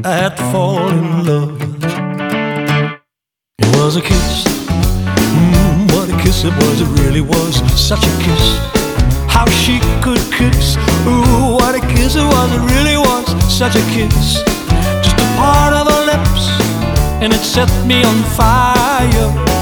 I had to fall in love. It was a kiss, what a kiss it was. It really was such a kiss. How she could kiss, ooh, what a kiss it was. It really was such a kiss. Just a part of her lips, and it set me on fire.